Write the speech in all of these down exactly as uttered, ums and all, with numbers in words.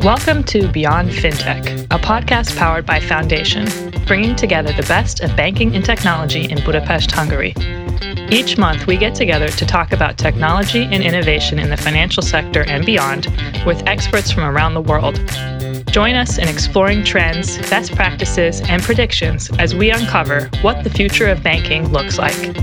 Welcome to Beyond FinTech, a podcast powered by Foundation, bringing together the best of banking and technology in Budapest, Hungary. Each month, we get together to talk about technology and innovation in the financial sector and beyond with experts from around the world. Join us in exploring trends, best practices, and predictions as we uncover what the future of banking looks like.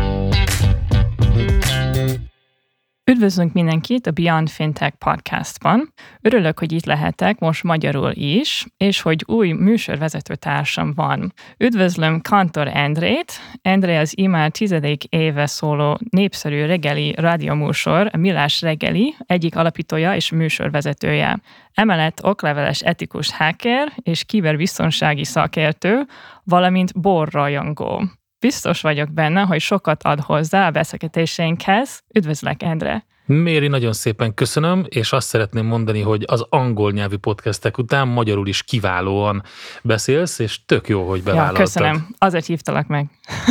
Üdvözlünk mindenkit a Beyond FinTech podcastban. Örülök, hogy itt lehetek most magyarul is, és hogy új műsorvezetőtársam van. Üdvözlöm Kantor Endrét. Endre az immár tizedik éve szóló népszerű reggeli rádióműsor, a Millás reggeli egyik alapítója és műsorvezetője. Emellett okleveles etikus hacker és kiberbiztonsági szakértő, valamint borrajongó. Biztos vagyok benne, hogy sokat ad hozzá a beszélgetéseinkhez. Üdvözlök, Endre! Méri, nagyon szépen köszönöm, és azt szeretném mondani, hogy az angol nyelvű podcastek után magyarul is kiválóan beszélsz, és tök jó, hogy bevállaltad. Ja, köszönöm. Azért hívtalak meg.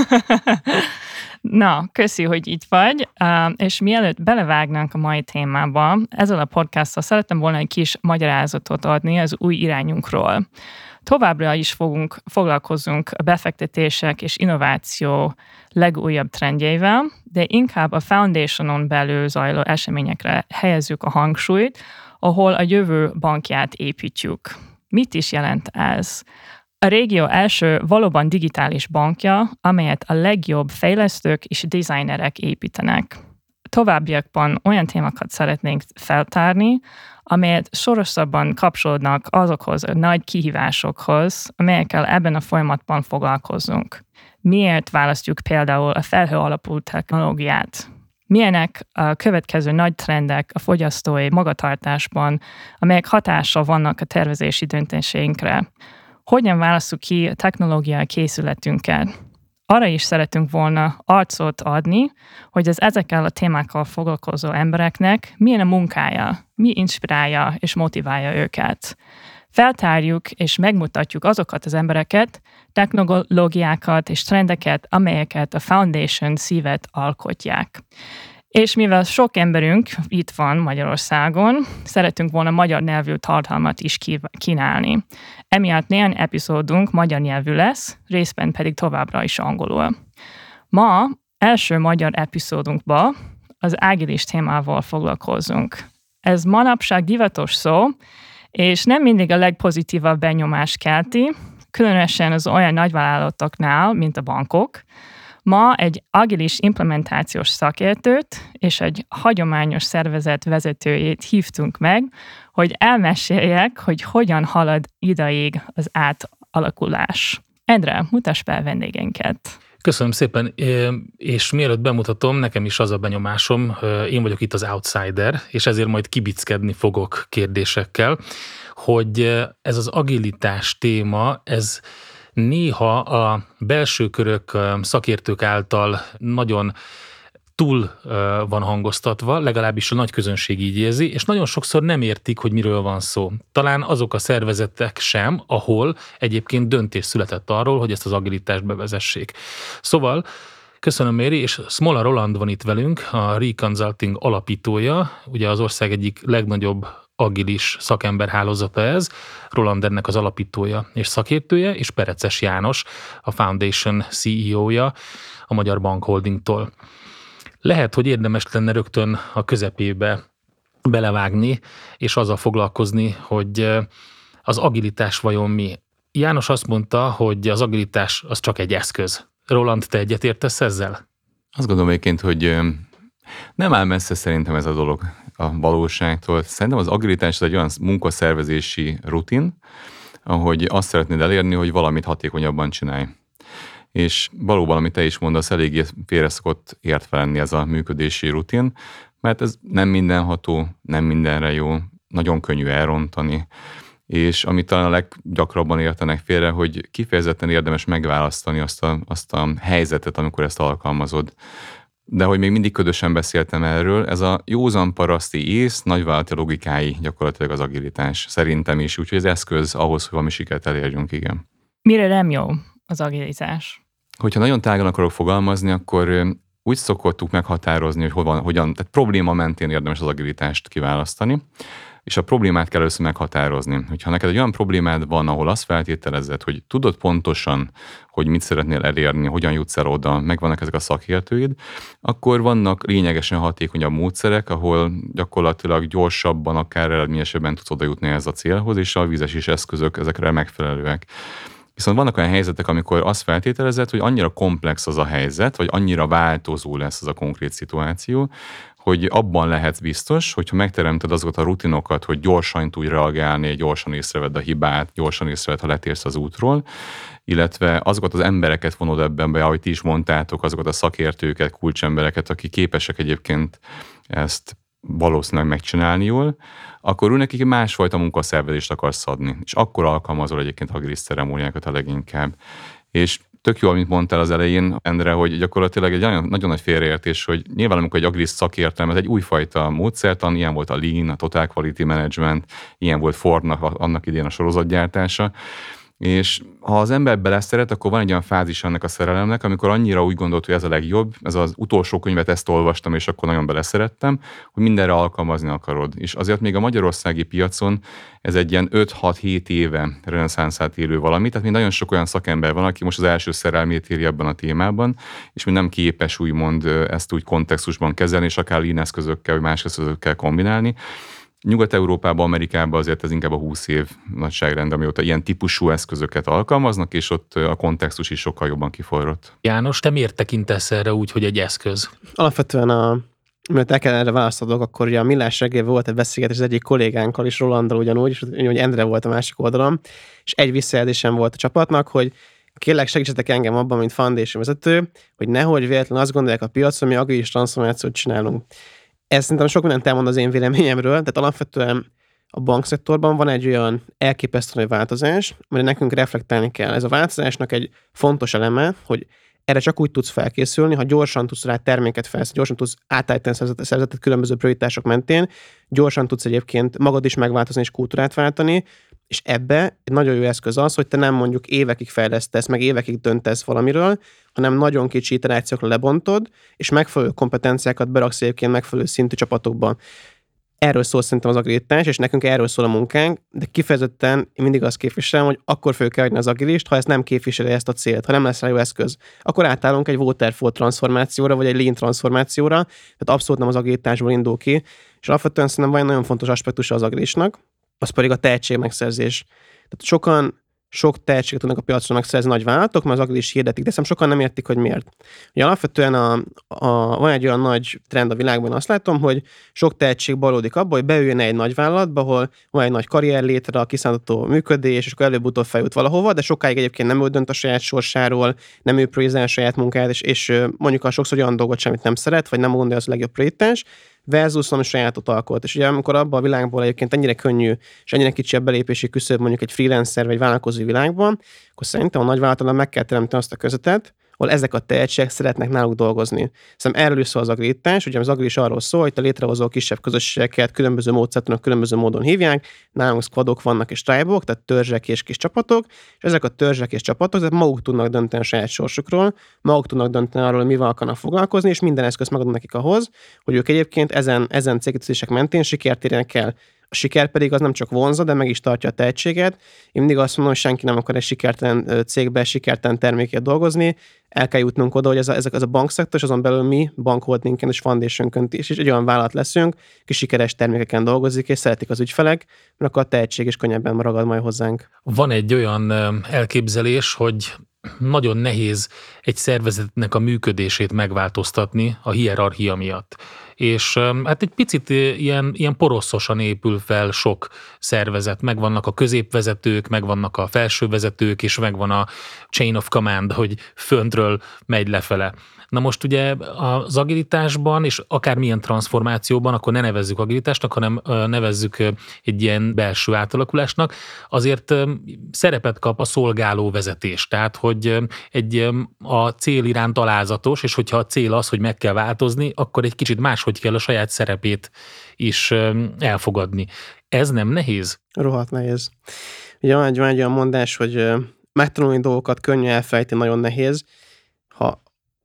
Na, köszi, hogy itt vagy, és mielőtt belevágnánk a mai témába, ezzel a podcasttal szerettem volna egy kis magyarázatot adni az új irányunkról. Továbbra is fogunk, foglalkozunk a befektetések és innováció legújabb trendjeivel, de inkább a Foundationon belül zajló eseményekre helyezzük a hangsúlyt, ahol a jövő bankját építjük. Mit is jelent ez? A régió első valóban digitális bankja, amelyet a legjobb fejlesztők és designerek építenek. Továbbiakban olyan témákat szeretnénk feltárni, amelyet sorosabban kapcsolódnak azokhoz a nagy kihívásokhoz, amelyekkel ebben a folyamatban foglalkozunk. Miért választjuk például a felhő alapú technológiát? Milyenek a következő nagy trendek a fogyasztói magatartásban, amelyek hatással vannak a tervezési döntéseinkre? Hogyan válasszuk ki a technológiai készületünket? Arra is szeretünk volna arcot adni, hogy az ezekkel a témákkal foglalkozó embereknek milyen a munkája, mi inspirálja és motiválja őket. Feltárjuk és megmutatjuk azokat az embereket, technológiákat és trendeket, amelyeket a Foundation szívet alkotják. És mivel sok emberünk itt van Magyarországon, szeretünk volna magyar nyelvű tartalmat is kínálni. Emiatt néhány epizódunk magyar nyelvű lesz, részben pedig továbbra is angolul. Ma első magyar epizódunkban az agilis témával foglalkozunk. Ez manapság divatos szó, és nem mindig a legpozitívabb benyomást kelti, különösen az olyan nagyvállalatoknál, mint a bankok. Ma egy agilis implementációs szakértőt és egy hagyományos szervezet vezetőjét hívtunk meg, hogy elmeséljek, hogy hogyan halad idáig az átalakulás. Endre, mutass be a vendégeinket. Köszönöm szépen, és mielőtt bemutatom, nekem is az a benyomásom, én vagyok itt az outsider, és ezért majd kibickedni fogok kérdésekkel, hogy ez az agilitás téma, ez néha a belső körök, szakértők által nagyon túl van hangoztatva, legalábbis a nagy közönség így érzi, és nagyon sokszor nem értik, hogy miről van szó. Talán azok a szervezetek sem, ahol egyébként döntés született arról, hogy ezt az agilitást bevezessék. Szóval köszönöm, Méri, és Smola Roland van itt velünk, a Reconsulting alapítója, ugye az ország egyik legnagyobb agilis szakemberhálózata ez, Roland ennek az alapítója és szakértője, és Pereces János, a Foundation cé e o-ja a Magyar Bank Holdingtól. Lehet, hogy érdemes lenne rögtön a közepébe belevágni, és azzal foglalkozni, hogy az agilitás vajon mi. János azt mondta, hogy az agilitás az csak egy eszköz. Roland, te egyetértesz ezzel? Azt gondolom egyébként, hogy nem áll messze szerintem ez a dolog a valóságtól. Szerintem az agilitás egy olyan munkaszervezési rutin, ahogy azt szeretnéd elérni, hogy valamit hatékonyabban csinálj. És valóban, amit te is mondasz, eléggé félre szokott értve lenni ez a működési rutin, mert ez nem mindenható, nem mindenre jó, nagyon könnyű elrontani. És amit talán a leggyakrabban értenek félre, hogy kifejezetten érdemes megválasztani azt a, azt a helyzetet, amikor ezt alkalmazod. De hogy még mindig ködösen beszéltem erről, ez a józan paraszti ész, nagyvállalati logikái gyakorlatilag az agilitás. Szerintem is, úgyhogy ez eszköz ahhoz, hogy valami sikert elérjünk, igen. Mire nem jó az agilitás? Hogyha nagyon tágan akarok fogalmazni, akkor úgy szokottuk meghatározni, hogy hol van, hogyan, tehát probléma mentén érdemes az agilitást kiválasztani. és a problémát kell először meghatározni. Hogyha neked egy olyan problémád van, ahol azt feltételezed, hogy tudod pontosan, hogy mit szeretnél elérni, hogyan jutsz el oda, megvannak ezek a szakértőid, akkor vannak lényegesen hatékonyabb módszerek, ahol gyakorlatilag gyorsabban, akár eredményesebben tudsz oda jutni ez a célhoz, és a vízesés eszközök ezekre megfelelőek. Viszont vannak olyan helyzetek, amikor azt feltételezed, hogy annyira komplex az a helyzet, vagy annyira változó lesz az a konkrét szituáció, hogy abban lehetsz biztos, hogyha megteremted azokat a rutinokat, hogy gyorsan tudj reagálni, gyorsan észrevedd a hibát, gyorsan észrevedd, ha letérsz az útról, illetve azokat az embereket vonod ebben be, ahogy ti is mondtátok, azokat a szakértőket, kulcsembereket, akik képesek egyébként ezt valószínűleg megcsinálni jól, akkor ő nekik másfajta munkaszervezést akarsz adni, és akkor alkalmazol egyébként agilis ceremóniákat a leginkább. És tök jó, amit mondtál az elején, Endre, hogy gyakorlatilag egy nagyon, nagyon nagy félreértés, hogy nyilván amikor egy agilis szakértelem, ez egy újfajta módszertan, ilyen volt a Lean, a Total Quality Management, ilyen volt Fordnak annak idén a sorozatgyártása, és ha az ember beleszeret, akkor van egy olyan fázis ennek a szerelemnek, amikor annyira úgy gondolt, hogy ez a legjobb, ez az utolsó könyvet, ezt olvastam, és akkor nagyon beleszerettem, hogy mindenre alkalmazni akarod. És azért még a magyarországi piacon ez egy ilyen öt-hat-hét éve reneszánszát élő valami, tehát még nagyon sok olyan szakember van, aki most az első szerelmét éri ebben a témában, és még nem képes úgymond ezt úgy kontextusban kezelni, és akár lean eszközökkel, vagy más eszközökkel kombinálni. Nyugat-Európában, Amerikában azért ez inkább a húsz év nagyságrend, amióta ilyen típusú eszközöket alkalmaznak, és ott a kontextus is sokkal jobban kiforrott. János, te miért tekintesz erre úgy, hogy egy eszköz? Alapvetően a mert el kell erre választodok, akkor ugye a Millás reggel volt egy beszélgetés az egyik kollégánkkal is, Rolanddal ugyanúgy, és hogy Endre volt a másik oldalon, és egy visszajelzésem volt a csapatnak, hogy kérlek segítsetek engem abban, mint foundation vezető, hogy nehogy véletlenül azt gondolják a piacon, hogy mi agilis transformációt csinálunk. Ez szerintem sok mindent elmond az én véleményemről, tehát alapvetően a bankszektorban van egy olyan elképesztő nagy változás, amire nekünk reflektálni kell. Ez a változásnak egy fontos eleme, hogy erre csak úgy tudsz felkészülni, ha gyorsan tudsz rá terméket felszínni, gyorsan tudsz átállítani a szervezetet különböző prioritások mentén, gyorsan tudsz egyébként magad is megváltozni és kultúrát váltani, és ebbe egy nagyon jó eszköz az, hogy te nem mondjuk évekig fejlesztesz, meg évekig döntesz valamiről, hanem nagyon kicsi iterációkra lebontod, és megfelelő kompetenciákat beraksz egyébként megfelelő szintű csapatokba. Erről szól szerintem az agilitás, és nekünk erről szól a munkánk, de kifejezetten én mindig azt képviselem, hogy akkor fogjuk elhagyni az agilist, ha ez nem képviseli ezt a célt, ha nem lesz rá jó eszköz. Akkor átállunk egy waterfall transformációra, vagy egy lean transformációra, tehát abszolút nem az agilitásból indul ki, és alapvetően szerintem van egy nagyon fontos aspektusa az agilistnak, az pedig a tehetségmegszerzés. Tehát sokan sok tehetséget tudnak a piacon megszerezni nagy vállalatok, mert az agilis hirdetik, de szerintem sokan nem értik, hogy miért. Ugye alapvetően a, a, van egy olyan nagy trend a világban, azt látom, hogy sok tehetség balódik abba, hogy beüljön egy nagy vállalatba, ahol van egy nagy karrier létre, a kiszámítható működés, és akkor előbb-utóbb feljut valahova, de sokáig egyébként nem ő dönt a saját sorsáról, nem ő priorizál a saját munkáját, és, és mondjuk a sokszor olyan dolgot semmit nem szeret, vagy nem gondolja az a legjobb prioritás, versus valami sajátot alkot. És ugye amikor abban a világból egyébként ennyire könnyű, és ennyire kicsi a belépési küszöb mondjuk egy freelancer vagy vállalkozói világban, akkor szerintem a nagyvállalatnak meg kell teremteni azt a közvetet, ahol ezek a tehetségek szeretnek náluk dolgozni. Szerintem erről is szól az agilitás, ugye az agilis arról szól, hogy te létrehozol kisebb közösségeket, különböző módszertanok, különböző módon hívják, nálunk squadok vannak és tribe-ok, tehát törzsek és kis csapatok, és ezek a törzsek és csapatok tehát maguk tudnak dönteni a saját sorsukról, maguk tudnak dönteni arról, hogy mivel akarnak foglalkozni, és minden eszközt megadnak nekik ahhoz, hogy ők egyébként ezen, ezen célkitűzések mentén sikert érjenek el. A siker pedig az nem csak vonza, de meg is tartja a tehetséget. Én mindig azt mondom, hogy senki nem akar egy sikertelen cégbe, sikertelen termékért dolgozni. El kell jutnunk oda, hogy ez a, ez a, ez a bankszektor, és azon belül mi bankholdinken és foundationkön is, és egy olyan vállalat leszünk, aki sikeres termékeken dolgozik, és szeretik az ügyfelek, mert akkor a tehetség is könnyebben ragad majd hozzánk. Van egy olyan elképzelés, hogy nagyon nehéz egy szervezetnek a működését megváltoztatni a hierarchia miatt. És hát egy picit ilyen, ilyen poroszosan épül fel sok szervezet. Megvannak a középvezetők, megvannak a felsővezetők, és megvan a chain of command, hogy föntről megy lefele. Na most ugye az agilitásban, és akármilyen transformációban, akkor ne nevezzük agilitásnak, hanem nevezzük egy ilyen belső átalakulásnak, azért szerepet kap a szolgáló vezetés. Tehát, hogy egy a cél iránt alázatos, és hogyha a cél az, hogy meg kell változni, akkor egy kicsit máshogy kell a saját szerepét is elfogadni. Ez nem nehéz? Rohadt nehéz. Ugye van egy, van egy olyan mondás, hogy megtanulni dolgokat könnyű elfelejteni, nagyon nehéz. Ha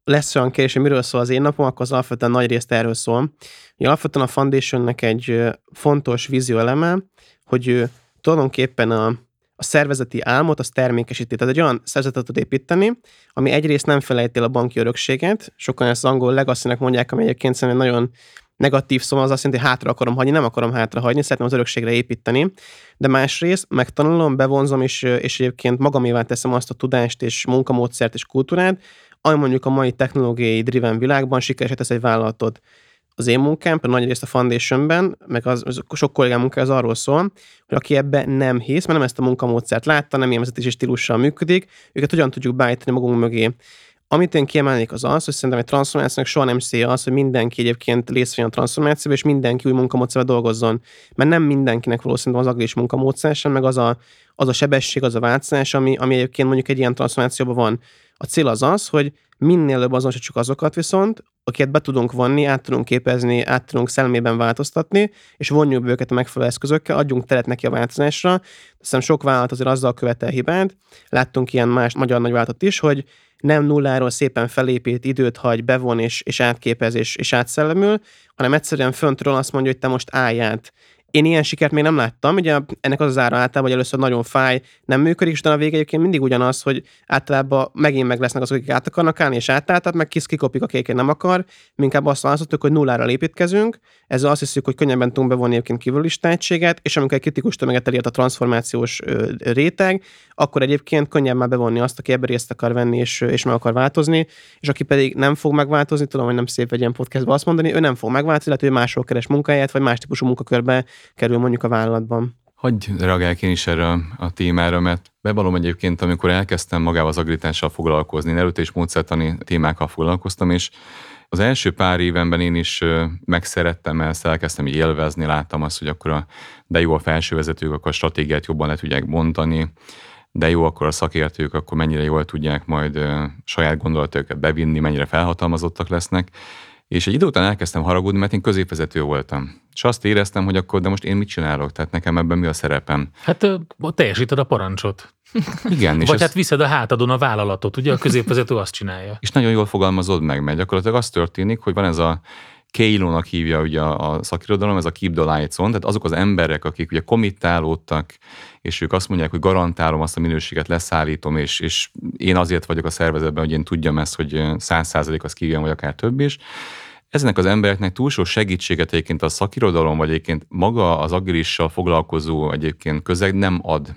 lesz olyan kérdés, hogy miről szól az én napom, akkor az alapvetően nagy részt erről szól. Ugye alapvetően a Foundationnek egy fontos vízió eleme, hogy tulajdonképpen a, a szervezeti álmot, az termékesíti. Tehát egy olyan szervezetet tud építeni, ami egyrészt nem felejti el a banki örökséget, sokan ezt az angol legacy-nek mondják, ami egyébként szerintem nagyon negatív szó, az azt jelenti, hogy hátra akarom hagyni, nem akarom hátra hagyni, szeretném az örökségre építeni, de másrészt megtanulom, bevonzom, és, és egyébként magamévá teszem azt a tudást és munkamódszert és kultúrát, ami mondjuk a mai technológiai driven világban sikereset tesz egy vállalatot. Az én munkám, nagy részt a Foundationben, meg az, az sok kollégám munkája az arról szól, hogy aki ebbe nem hisz, mert nem ezt a munkamódszert látta, nem ilyen vezetési stílussal működik, őket hogyan tudjuk beállítani magunk mögé. Amit én kiemelnék az az, hogy szerintem egy transformációnak soha nem célja az, hogy mindenki egyébként részt vegyen a transformációba, és mindenki új munkamódszerbe dolgozzon. Mert nem mindenkinek való szerintem az agilis munkamódszer sem, meg az a, az a sebesség, az a változás, ami, ami egyébként mondjuk egy ilyen transformációban van. A cél az az, hogy minél előbb azonosítsuk azokat viszont, akiket be tudunk vonni, át tudunk képezni, át tudunk szellemében változtatni, és vonjuk be őket a megfelelő eszközökkel, adjunk teret neki a változásra. Hiszem sok vállalat azért azzal követel hibát. Láttunk ilyen más magyar nagyvállalatot is, hogy nem nulláról szépen felépít, időt hagy, bevon és, és átképez és, és átszellemül, hanem egyszerűen föntről azt mondja, hogy te most állj át. Én ilyen sikert még nem láttam, ugye ennek az az ára általában, hogy először nagyon fáj, nem működik, és utána a vége egyébként mindig ugyanaz, hogy általában megint meg lesznek azok, akik át akarnak állni, és átálltat, meg kis kikopik, akik nem akar, mi inkább azt választottuk, hogy nullára építkezünk, ezzel azt hiszük, hogy könnyebben tudunk bevonni egyébként kívül is tehetséget, és amikor egy kritikus tömeget elért a transformációs réteg, akkor egyébként könnyebben bevonni azt, aki ebbe részt akar venni, és, és meg akar változni, és aki pedig nem fog megváltozni, tudom, hogy nem szép egy ilyen podcastban azt mondani, ő nem fog megváltozni, lehet, ő máshol keres munkáját, vagy más típusú munkakörbe kerül mondjuk a vállalatban. Hagyj reagáljak én is erre a témára, mert bevallom egyébként, amikor elkezdtem magával az agilitással foglalkozni, én előtte is módszertani témákkal foglalkoztam, és az első pár évenben én is megszerettem ezt, elkezdtem így élvezni, láttam azt, hogy akkor a, de jó a felsővezetők, akkor a stratégiát jobban le tudják bontani, de jó, akkor a szakértők, akkor mennyire jól tudják majd saját gondolatokat bevinni, mennyire felhatalmazottak lesznek. És egy idő után elkezdtem haragudni, mert én középvezető voltam. És azt éreztem, hogy akkor, de most én mit csinálok? Tehát nekem ebben mi a szerepem? Hát teljesíted a parancsot. Igen. És Vagy ez... hát viszed a hátadon a vállalatot, ugye a középvezető azt csinálja. És nagyon jól fogalmazod meg, mert gyakorlatilag az történik, hogy van ez a K-lónak hívja ugye a szakirodalom, ez a keep the lights on, tehát azok az emberek, akik ugye committálódtak, és ők azt mondják, hogy garantálom azt a minőséget, leszállítom, és, és én azért vagyok a szervezetben, hogy én tudjam ezt, hogy száz százalék az kijön, vagy akár több is. Ezeknek az embereknek túl sok segítséget egyébként a szakirodalom, vagy egyébként maga az agilissal foglalkozó egyébként közeg nem ad.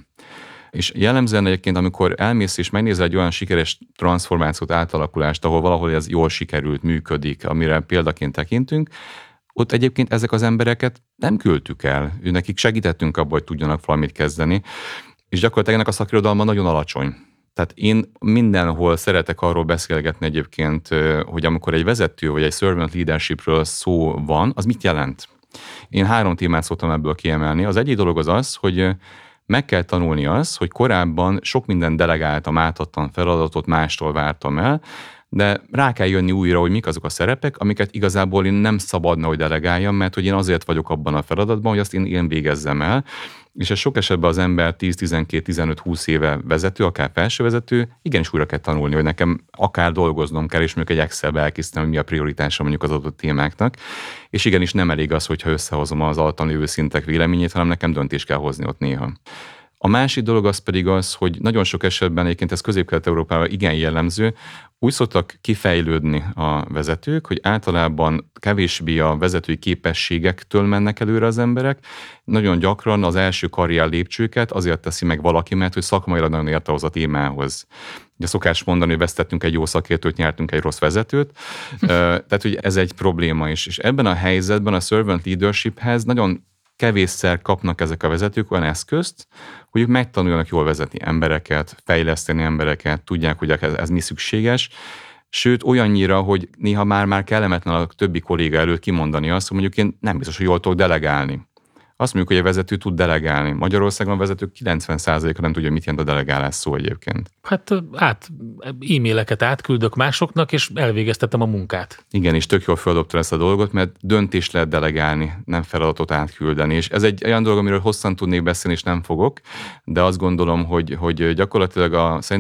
És jellemzően egyébként, amikor elmész és megnézel egy olyan sikeres transformációt, átalakulást, ahol valahol ez jól sikerült, működik, amire példaként tekintünk, ott egyébként ezek az embereket nem küldtük el. Nekik segítettünk abban, hogy tudjanak valamit kezdeni, és gyakorlatilag ennek a szakirodalma nagyon alacsony. Tehát én mindenhol szeretek arról beszélgetni egyébként, hogy amikor egy vezető vagy egy servant leadershipről szó van, az mit jelent? Én három témát szoktam ebből kiemelni. Az egyik dolog az az, hogy meg kell tanulni az, hogy korábban sok minden delegáltam, átadtam feladatot, mástól vártam el, de rá kell jönni újra, hogy mik azok a szerepek, amiket igazából én nem szabadna, hogy delegáljam, mert hogy én azért vagyok abban a feladatban, hogy azt én, én végezzem el. És ez sok esetben az ember tíz, tizenkét, tizenöt, húsz éve vezető, akár felsővezető, igenis újra kell tanulni, hogy nekem akár dolgoznom kell, és mondjuk egy Excelbe elkészítem, hogy mi a prioritása mondjuk az adott témáknak. És igenis nem elég az, hogyha összehozom az alattan lévő szintek véleményét, hanem nekem döntést kell hozni ott néha. A másik dolog az pedig az, hogy nagyon sok esetben egyébként ez Közép-Kelet-Európában igen jellemző, úgy szoktak kifejlődni a vezetők, hogy általában kevésbé a vezetői képességektől mennek előre az emberek, nagyon gyakran az első karrier lépcsőket azért teszi meg valaki, mert hogy szakmailag nagyon ért ahhoz a témához. Ugye szokás mondani, hogy vesztettünk egy jó szakértőt, nyertünk egy rossz vezetőt, tehát hogy ez egy probléma is. És ebben a helyzetben a servant leadershiphez nagyon kevésszer kapnak ezek a vezetők olyan eszközt, hogy ők megtanuljanak jól vezetni embereket, fejleszteni embereket, tudják, hogy ez, ez mi szükséges. Sőt, olyannyira, hogy néha már-már kellemetlen a többi kolléga előtt kimondani azt, hogy mondjuk én nem biztos, hogy jól tudok delegálni. Azt mondjuk, hogy a vezető tud delegálni. Magyarországon a vezetők kilencven százaléka nem tudja, mit jelent a delegálás szó egyébként. Hát át, e-maileket átküldök másoknak, és elvégeztetem a munkát. Igen, és tök jól feldobtad ezt a dolgot, mert döntést lehet delegálni, nem feladatot átküldeni. És ez egy olyan dolog, amiről hosszan tudnék beszélni, és nem fogok, de azt gondolom, hogy, hogy gyakorlatilag a, szerintem a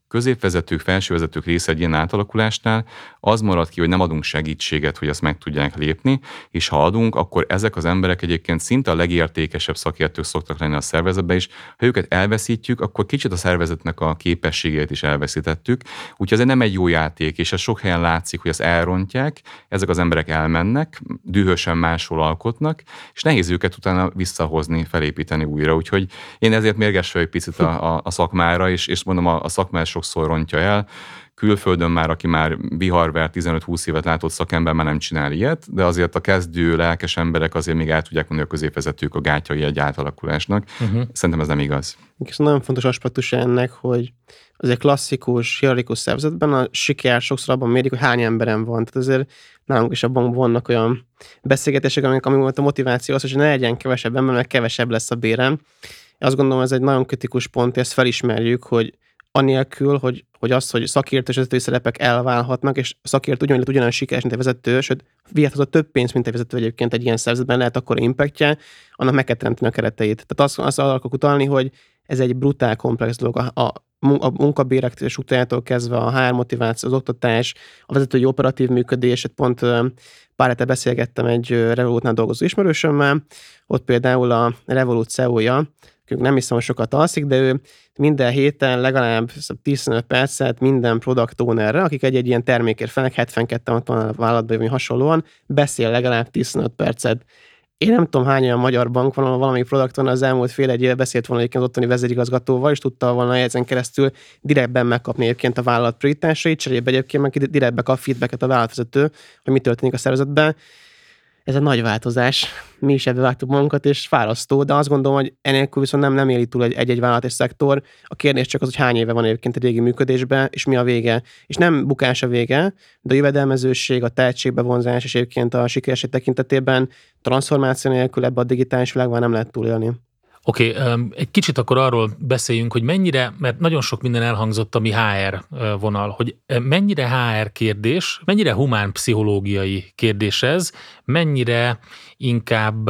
középvezetők, felsővezetők része egy ilyen átalakulásnál az marad ki, hogy nem adunk segítséget, hogy azt meg tudják lépni, és ha adunk, akkor ezek az emberek egyébként szinte a legértékesebb szakértők szoktak lenni a szervezetben is. Ha őket elveszítjük, akkor kicsit a szervezetnek a képességét is elveszítettük. Úgyhogy ez nem egy jó játék, és ez sok helyen látszik, hogy ezt elrontják, ezek az emberek elmennek, dühösen máshol alkotnak, és nehéz őket utána visszahozni, felépíteni újra. Úgyhogy én ezért mérges vagyok picit a, a, a szakmára, és, és mondom, a, a szakmát sokszor rontja el. Külföldön már, aki már viharver tizenöt-húsz évet látott szakember már nem csinál ilyet, de azért a kezdő lelkes emberek azért még el tudják mondani, a középvezetők a gátjai egy átalakulásnak. Uh-huh. Szerintem ez nem igaz. És nagyon fontos aspektus ennek, hogy az egy klasszikus, hierarchikus szervezetben a siker sokszor abban mérik, hogy hány emberen van. Tehát azért nálunk is abban vannak olyan beszélgetések, amik, ami volt a motiváció az, hogy ne legyen kevesebb ember, mert kevesebb lesz a bérem. Én azt gondolom, ez egy nagyon kritikus pont, ezt felismerjük, hogy anélkül, hogy, hogy az, hogy szakértő és vezetői szerepek elválhatnak, és szakértő ugyanúgy lehet ugyanolyan sikeres, mint egy vezető, sőt, vihethoz a több pénz, mint egy vezető egyébként egy ilyen szervezetben lehet akkor impactja, annak meg kell teremteni a kereteit. Tehát azt, azt akarok utalni, hogy ez egy brutál komplex dolog. A, a, a munkabérek utánától kezdve a há er motiváció, az oktatás, a vezetői operatív működés, pont pár hete beszélgettem egy Revolutnál dolgozó ismerősömmel, ott például a Revolut cé e o-ja, nem hiszem, hogy sokat alszik, de ő minden héten legalább tizenöt percet minden product ownerre, akik egy-egy ilyen termékért felnek, hetvenketten van a vállalatban, vagy hasonlóan, beszél legalább tizenöt percet. Én nem tudom, hány olyan magyar bank van, ahol valamelyik product owner az elmúlt fél egy éve beszélt volna egyébként az ottani vezérigazgatóval, és tudta volna ezen keresztül direktben megkapni egyébként a vállalat prioritásait, cserébe egyébként meg direktbe kap feedbacket a vállalatvezető, hogy mi történik a szervezetben. Ez egy nagy változás. Mi is ebbe vágtuk magunkat, és fárasztó, de azt gondolom, hogy enélkül viszont nem, nem éli túl egy-egy vállalat és szektor. A kérdés csak az, hogy hány éve van egyébként a régi működésben, és mi a vége. És nem bukás a vége, de a jövedelmezőség, a tehetségbevonzás és egyébként a sikeresség tekintetében transformáció nélkül ebbe a digitális világban nem lehet túlélni. Oké, okay, egy kicsit akkor arról beszéljünk, hogy mennyire, mert nagyon sok minden elhangzott, ami há er vonal, hogy mennyire há er kérdés, mennyire humán-pszichológiai kérdés ez, mennyire inkább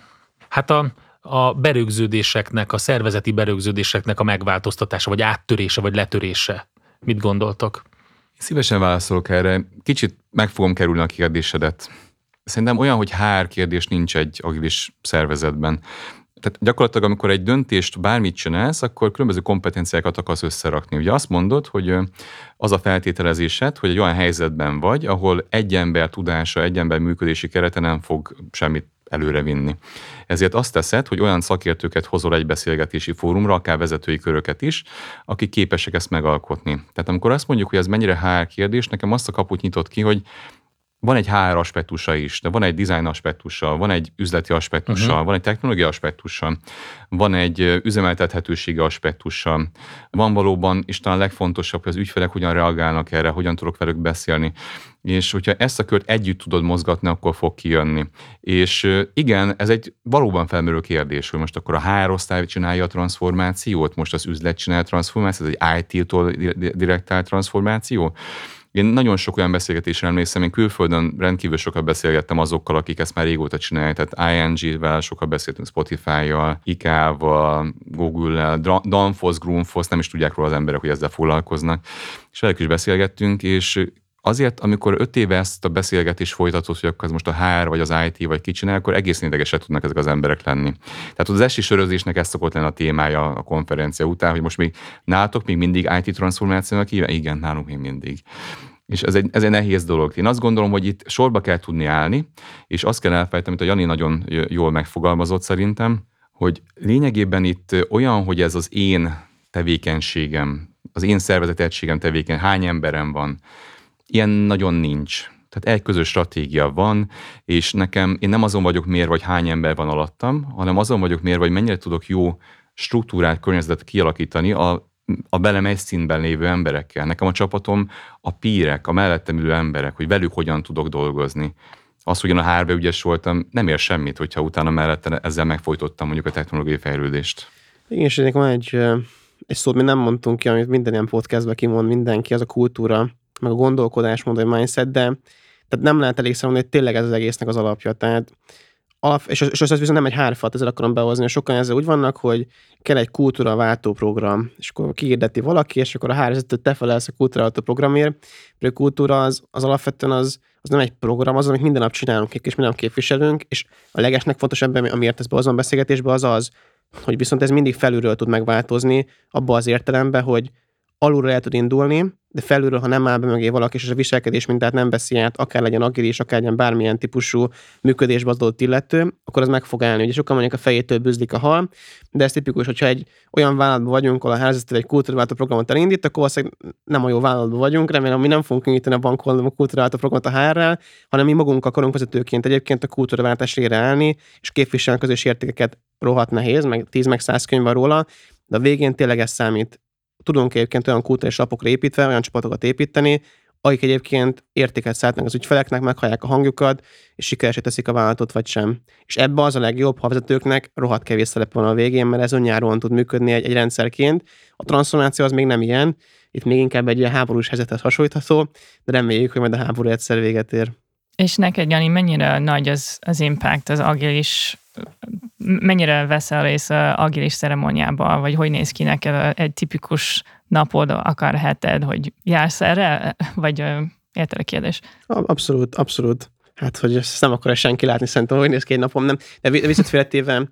hát a, a berögződéseknek, a szervezeti berögződéseknek a megváltoztatása, vagy áttörése, vagy letörése. Mit gondoltok? Szívesen válaszolok erre. Kicsit meg fogom kerülni a kérdésedet. Szerintem olyan, hogy há er kérdés nincs egy agilis szervezetben. Tehát gyakorlatilag, amikor egy döntést bármit csinálsz, akkor különböző kompetenciákat akarsz összerakni. Ugye azt mondod, hogy az a feltételezésed, hogy egy olyan helyzetben vagy, ahol egy ember tudása, egy ember működési kerete nem fog semmit előrevinni. Ezért azt teszed, hogy olyan szakértőket hozol egy beszélgetési fórumra, akár vezetői köröket is, akik képesek ezt megalkotni. Tehát amikor azt mondjuk, hogy ez mennyire há er kérdés, nekem azt a kaput nyitott ki, hogy van egy há er aspektusa is, de van egy design aspektusa, van egy üzleti aspektusa, uh-huh. van egy technológia aspektusa, van egy üzemeltethetősége aspektusa, van valóban, és talán legfontosabb, hogy az ügyfelek hogyan reagálnak erre, hogyan tudok velük beszélni. És hogyha ezt a kört együtt tudod mozgatni, akkor fog kijönni. És igen, ez egy valóban felmerülő kérdés, hogy most akkor a há er osztály csinálja a transformációt, most az üzlet csinálja a transformációt, ez egy í té-tól direktált transformáció. Én nagyon sok olyan beszélgetésre emlékszem, én külföldön rendkívül sokat beszélgettem azokkal, akik ezt már régóta csinálják, tehát i en gé-vel sokat beszéltünk, Spotify-jal, IKEA-val, Google-lel, Danfoss, Grundfos, nem is tudják róla az emberek, hogy ezzel foglalkoznak. És velük is beszélgettünk, és azért, amikor öt éve ezt a beszélgetést folytatott, hogy akkor ez most a há er, vagy az i té, vagy ki csinál, akkor egészen idegesek tudnak ezek az emberek lenni. Tehát az esti sörözésnek ez szokott lenni a témája a konferencia után, hogy most még nálatok még mindig i té transformációnak hívják? Igen, nálunk még mindig. És ez egy, ez egy nehéz dolog. Én azt gondolom, hogy itt sorba kell tudni állni, és azt kell elfejteni, amit a Jani nagyon jól megfogalmazott szerintem, hogy lényegében itt olyan, hogy ez az én tevékenységem, az én szervezeti egységem tevékeny, hány emberem van, ilyen nagyon nincs. Tehát egy közös stratégia van, és nekem, én nem azon vagyok mérve, hogy hány ember van alattam, hanem azon vagyok mérve, hogy mennyire tudok jó struktúrált környezetet kialakítani a, a velem egy színben lévő emberekkel. Nekem a csapatom a pírek, a mellettem ülő emberek, hogy velük hogyan tudok dolgozni. Az, hogy én a há er-ben ügyes voltam, nem ér semmit, hogyha utána mellette ezzel megfojtottam mondjuk a technológiai fejlődést. Igen, és ennek van egy, egy szót, mi nem mondtunk ki, amit minden ilyen podcastben kimond mindenki, az a kultúra, meg a gondolkodásmód, vagy mindset, de tehát nem lehet elég számolni, hogy tényleg ez az egésznek az alapja. Tehát alap, és, és az viszont nem egy hárfat, ezzel akarom behozni, sokan ezzel úgy vannak, hogy kell egy kultúraváltó program, és akkor kiirdeti valaki, és akkor a hárvezetőt te felelsz a kultúraváltó programért, a kultúra az, az alapvetően az, az nem egy program, az, amit minden nap csinálunk, és minden nap képviselünk, és a legesnek fontosabb, amiért ezt behozom beszélgetésbe, az az, hogy viszont ez mindig felülről tud megváltozni, abba az értelemben, hogy alulról el tud indulni, de felülről, ha nem áll be mögé valaki, és a viselkedés mintát nem veszi át, akár legyen agilis, akár legyen bármilyen típusú működésbe adott illető, akkor az meg fog állni. Ugye sokan mondják, a fejétől bűzlik a hal, de ez tipikus, hogyha egy olyan vállalatban vagyunk, ahol a házvezető egy kultúraváltó programot elindít, akkor valószínűleg nem a jó vállalatban vagyunk, remélem, mi nem fogunk indítani a bankon a kultúraváltó programot a há er-rel, hanem mi magunk akarunk vezetőként egyébként a kultúraváltásra állni, és képviselni közös értékeket rohadt nehéz, meg tíz meg száz könyv van róla, de a végén tényleg ez számít. Tudunk egyébként olyan kultúrás lapokra építve, olyan csapatokat építeni, akik egyébként értéket szállítnak az ügyfeleknek, meghallják a hangjukat, és sikeresé teszik a vállalatot, vagy sem. És ebben az a legjobb, ha a vezetőknek rohadt kevés szerep van a végén, mert ez önjáróan tud működni egy, egy rendszerként. A transformáció az még nem ilyen, itt még inkább egy ilyen háborús helyzethez hasonlítható, de reméljük, hogy majd a háború egyszer véget ér. És neked, Jani, mennyire nagy az, az impact, az agilis, mennyire veszel részt az agilis ceremóniában, vagy hogy néz ki neked egy tipikus napod, akár heted, hogy jársz erre, vagy érted a kérdés? Abszolút, abszolút. Hát, hogy ezt nem akar senki látni, szerintem, hogy néz ki egy napom, nem. De viszont félretéve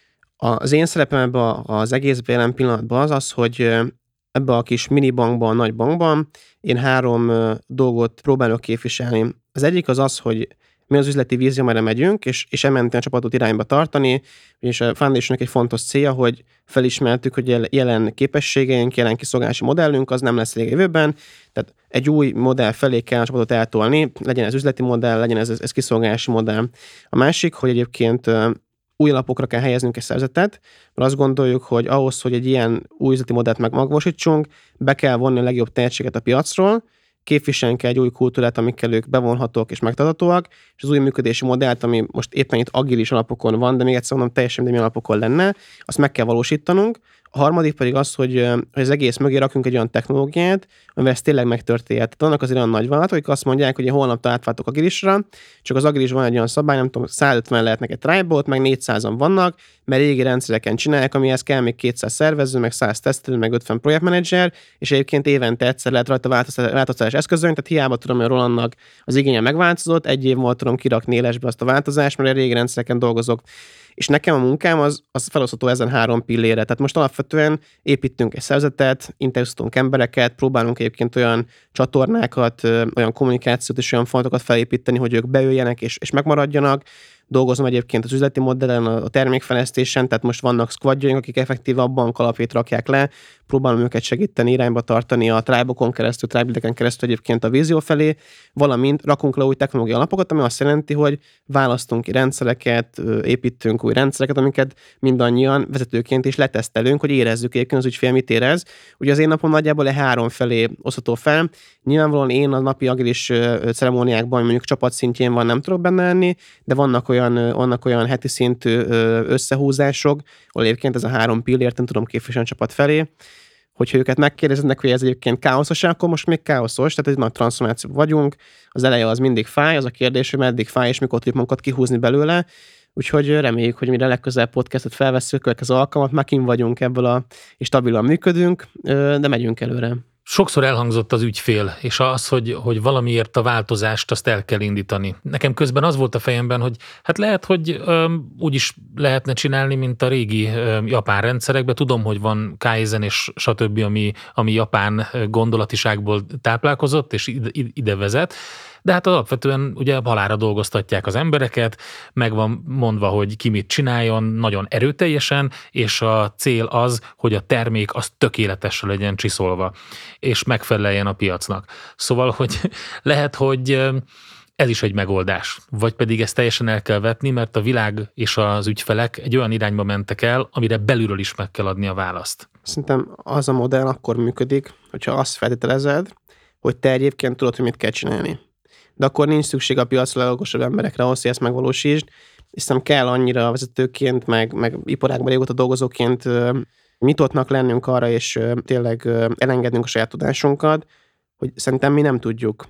az én szerepem ebben az egészben jelen pillanatban az az, hogy ebben a kis mini bankban, a nagy bankban én három dolgot próbálok képviselni. Az egyik az az, hogy mi az üzleti vízió, merre megyünk, és, és ementén a csapatot irányba tartani, és a Foundationnek egy fontos célja, hogy felismertük, hogy jelen képességeink, jelen kiszolgálási modellünk az nem lesz elég jövőben, tehát egy új modell felé kell a csapatot eltolni, legyen ez üzleti modell, legyen ez, ez kiszolgálási modell. A másik, hogy egyébként új alapokra kell helyeznünk egy szervezetet, mert azt gondoljuk, hogy ahhoz, hogy egy ilyen új üzleti modellt megvalósítsunk, be kell vonni a legjobb tehetséget a piacról, képviselni kell egy új kultúrát, amikkel ők bevonhatók és megtarthatóak, és az új működési modellt, ami most éppen itt agilis alapokon van, de még egyszer mondom, teljesen milyen alapokon lenne, azt meg kell valósítanunk. A harmadik pedig az, hogy, hogy az egész mögé rakunk egy olyan technológiát, amivel ez tényleg megtörténhet. Tehát vannak azért olyan nagy vállalatok, akik azt mondják, hogy holnaptól átváltok agilisra, csak az agilis van egy olyan szabály, nem tudom, száz ötven lehetnek egy tribebot, meg négyszázan vannak, mert régi rendszereken csinálják, amihez kell még kétszáz szervező, meg száz tesztelő, meg ötven projektmenedzser, és egyébként évente egyszer lehet rajta változtatás eszközölni, tehát hiába tudom, hogy Rolandnak az igénye megváltozott, egy év múlva tudom kirakni élesbe azt a változást, mert a régi rendszereken dolgozok. És nekem a munkám az, az felosztható ezen három pillére. Tehát most alapvetően építünk egy szervezetet, interjúztatunk embereket, próbálunk egyébként olyan csatornákat, olyan kommunikációt és olyan fontokat felépíteni, hogy ők bejöjjenek és, és megmaradjanak. Dolgozom egyébként az üzleti modellen, a termékfejlesztésen, tehát most vannak squadjaink, akik effektíve a bank alapjait rakják le, próbálom őket segíteni, irányba tartani a tribe-okon keresztül, tribe-eken keresztül egyébként a vízió felé, valamint rakunk le új technológiai alapokat, ami azt jelenti, hogy választunk ki rendszereket, építünk új rendszereket, amiket mindannyian vezetőként is letesztelünk, hogy érezzük egyébként az ügyfél mit érez. Ugye az én napom nagyjából e három felé osztható fel. Nyilvánvalóan én a napi agilis ceremóniákban, mondjuk csapat szintjén van, nem tudok benne lenni, de vannak olyan, vannak olyan heti szintű összehúzások, ahol egyébként ez a három pillért nem tudom képviselni a csapat felé. Hogyha őket megkérdeznek, hogy ez egyébként káoszos, akkor most még káoszos, tehát egy nagy transformációban vagyunk, az eleje az mindig fáj, az a kérdés, hogy meddig fáj, és mikor tudjuk magunkat kihúzni belőle, úgyhogy reméljük, hogy mire legközelebb podcastot felvesszük, következő alkalmat, már kint vagyunk ebből a, és stabilan működünk, de megyünk előre. Sokszor elhangzott az ügyfél, és az, hogy, hogy valamiért a változást azt el kell indítani. Nekem közben az volt a fejemben, hogy hát lehet, hogy öm, úgy is lehetne csinálni, mint a régi öm, japán rendszerekben. Tudom, hogy van Kaizen és stb., ami, ami japán gondolatiságból táplálkozott, és ide, ide vezet. De hát alapvetően ugye halálra dolgoztatják az embereket, meg van mondva, hogy ki mit csináljon, nagyon erőteljesen, és a cél az, hogy a termék az tökéletesen legyen csiszolva, és megfeleljen a piacnak. Szóval, hogy lehet, hogy ez is egy megoldás, vagy pedig ezt teljesen el kell vetni, mert a világ és az ügyfelek egy olyan irányba mentek el, amire belülről is meg kell adni a választ. Szerintem az a modell akkor működik, hogyha azt feltételezed, hogy te egyébként tudod, hogy mit kell csinálni. De akkor nincs szükség a piacra legokosabb emberekre ahhoz, hogy ezt megvalósítsd, és szerintem kell annyira vezetőként, meg, meg iparágban régóta dolgozóként nyitottnak lennünk arra, és tényleg elengednünk a saját tudásunkat, hogy szerintem mi nem tudjuk. Tehát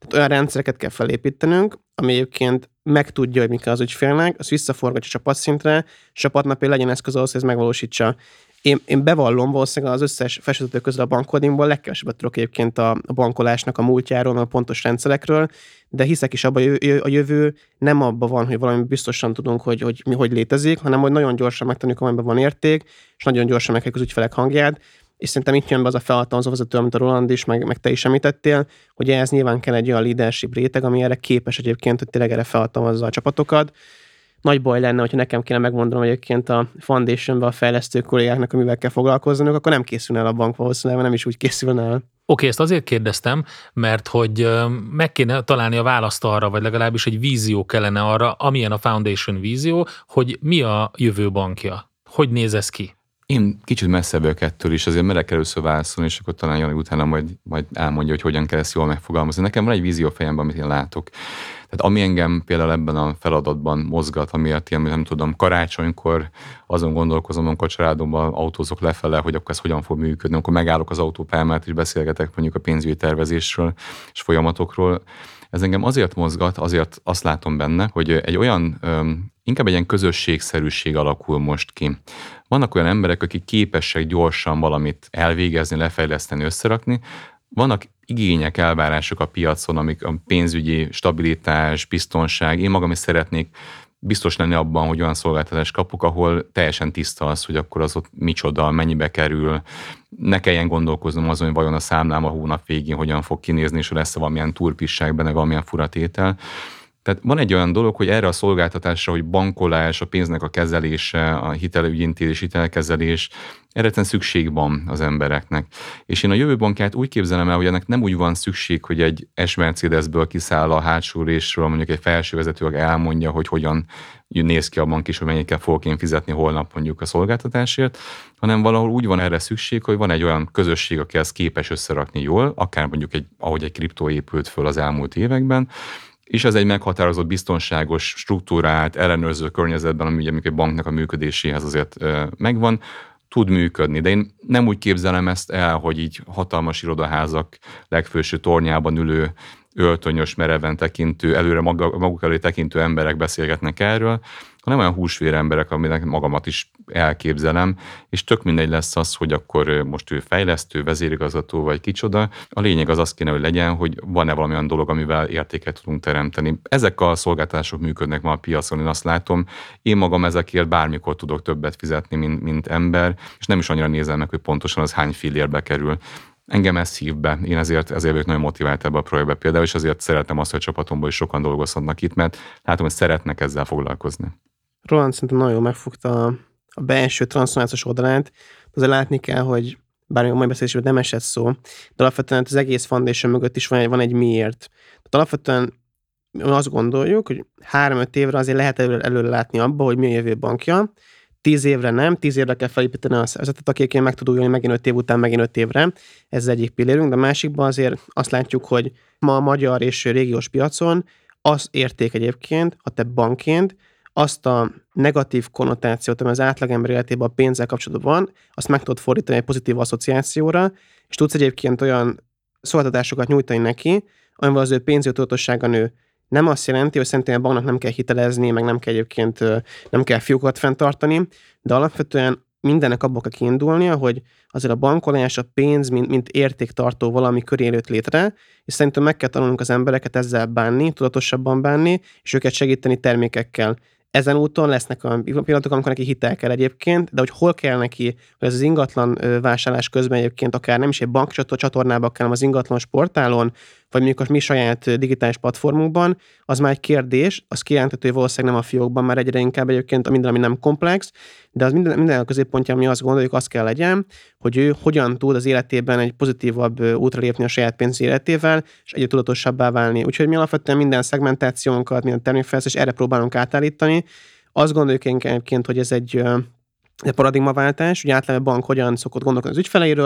Olyan rendszereket kell felépítenünk, ami egyébként megtudja, hogy mi kell az ügyfélnek, az visszaforgatja csapatszintre, és csapatnak például legyen eszköz ahhoz, hogy ez megvalósítsa. Én, én bevallom, valószínűleg az összes felsőztetők közül a bankholdingból legkevesebbet tudok egyébként a, a bankolásnak a múltjáról, a pontos rendszerekről, de hiszek is abban, hogy a jövő nem abban van, hogy valami biztosan tudunk, hogy, hogy mi hogy létezik, hanem hogy nagyon gyorsan megtanuljuk, amiben van érték, és nagyon gyorsan megkapjuk az ügyfelek hangját, és szerintem itt jön be az a felhatalmazó vezető, amit a Roland is, meg, meg te is említettél, hogy ehhez nyilván kell egy olyan leadership réteg, ami erre képes egyébként, hogy tényleg erre felhatalmazza a csapatokat. Nagy baj lenne, hogyha nekem kéne megmondanom egyébként a Foundationben a fejlesztő kollégáknak, amivel kell foglalkozniuk, akkor nem készülne el a bank valószínűleg, nem is úgy készülne el. Oké, okay, ezt azért kérdeztem, mert hogy meg kéne találni a választ arra, vagy legalábbis egy vízió kellene arra, amilyen a Foundation vízió, hogy mi a jövő bankja. Hogy néz ez ki? Én kicsit messzebből kettől is, azért merek először válaszolni, és akkor talán Jani utána majd, majd elmondja, hogy hogyan kell ezt jól megfogalmazni. Nekem van egy vízió fejemben, amit én látok. Tehát ami engem például ebben a feladatban mozgat, amiért én nem tudom, karácsonykor azon gondolkozom, amikor a családomban autózok lefele, hogy akkor ez hogyan fog működni, akkor megállok az autópályámát, és beszélgetek mondjuk a pénzügyi tervezésről és folyamatokról. Ez engem azért mozgat, azért azt látom benne, hogy egy olyan, inkább egy ilyen közösségszerűség alakul most ki. Vannak olyan emberek, akik képesek gyorsan valamit elvégezni, lefejleszteni, összerakni. Vannak igények, elvárások a piacon, amik a pénzügyi stabilitás, biztonság. Én magam is szeretnék biztos lenni abban, hogy olyan szolgáltatást kapok, ahol teljesen tiszta az, hogy akkor az ott micsoda, mennyibe kerül. Ne kelljen gondolkoznom azon, hogy vajon a számlám a hónap végén hogyan fog kinézni, és lesz valamilyen turpisság benne, valamilyen furatétel. Tehát van egy olyan dolog, hogy erre a szolgáltatásra, hogy bankolás, a pénznek a kezelése, a hitelügyintézés, hitelkezelés, erre szükség van az embereknek. És én a jövőbankját úgy képzelem el, hogy ennek nem úgy van szükség, hogy egy S-Mercedesből kiszáll a hátsó résről, mondjuk egy felsővezető elmondja, hogy hogyan néz ki a bank is, hogy mennyit fogok én fizetni holnap mondjuk a szolgáltatásért, hanem valahol úgy van erre szükség, hogy van egy olyan közösség, aki ezt képes összerakni jól, akár mondjuk egy, ahogy egy kriptó épült föl az elmúlt években, és ez egy meghatározott, biztonságos, struktúrált, ellenőrző környezetben, ami ugye egy banknak a működéséhez azért megvan, tud működni. De én nem úgy képzelem ezt el, hogy így hatalmas irodaházak legfelső tornyában ülő, öltönyös, mereven tekintő, előre maga, maguk elé tekintő emberek beszélgetnek erről, hanem olyan húsvér emberek, aminek magamat is elképzelem, és tök mindegy lesz az, hogy akkor most ő fejlesztő, vezérigazgató vagy kicsoda. A lényeg az az kéne, hogy legyen, hogy van-e valamilyen dolog, amivel értéket tudunk teremteni. Ezek a szolgáltatások működnek ma a piacon, én azt látom. Én magam ezekért bármikor tudok többet fizetni, mint, mint ember, és nem is annyira nézem meg, hogy pontosan az hány fillérbe kerül. Engem ez hív be. Én ezért, ezért vagyok nagyon motivált ebbe a projektbe például, és azért szeretem azt, hogy a csapatomból is sokan dolgozhatnak itt, mert látom, hogy szeretnek ezzel foglalkozni. Roland szerintem nagyon megfogta a belső transzformációs oldalát, azért látni kell, hogy bár a mai beszélésben nem esett szó, de alapvetően az egész foundation mögött is van egy, van egy miért. Tehát alapvetően azt gondoljuk, hogy három-öt évre azért lehet előre, előre látni abba, hogy mi a jövő bankja, tíz évre nem, tíz évre kell felépíteni a szervezetet, akiként meg tud újulni megint öt év után, megint öt évre. Ez az egyik pillérünk, de a másikban azért azt látjuk, hogy ma a magyar és régiós piacon az érték egyébként, ha te bankként, azt a negatív konnotációt, ami az átlagember életében a pénzzel kapcsolatban van, azt meg tudod fordítani egy pozitív asszociációra, és tudsz egyébként olyan szolgáltatásokat nyújtani neki, amivel az ő pénzügyi tudatossága nő. Nem azt jelenti, hogy szerintem a banknak nem kell hitelezni, meg nem kell egyébként nem kell fiókokat fenntartani, de alapvetően mindennek abból kell kiindulnia, hogy azért a bankolás, a pénz, mint, mint értéktartó valami köré jött létre, és szerintem meg kell tanulnunk az embereket ezzel bánni, tudatosabban bánni, és őket segíteni termékekkel. Ezen úton lesznek olyan pillanatok, amikor neki hitel kell egyébként, de hogy hol kell neki, hogy ez az ingatlan vásárlás közben egyébként akár nem is egy bankcsatornában, hanem az ingatlan sportálon, vagy mondjuk a mi saját digitális platformunkban, az már egy kérdés, az kijelenthető, hogy valószínűleg nem a fiókban, már egyre inkább egyébként a minden, ami nem komplex, de az minden, minden a középpontja, ami azt gondoljuk, az kell legyen, hogy ő hogyan tud az életében egy pozitívabb útra lépni a saját pénz életével, és egyre tudatosabbá válni. Úgyhogy mi alapvetően minden szegmentációnkat, minden termékfejlesztést erre próbálunk átállítani. Azt gondoljuk egyébként, hogy ez egy, egy paradigmaváltás, hogy általában a bank hogyan szokott gondolkodni az ügyfeleiről,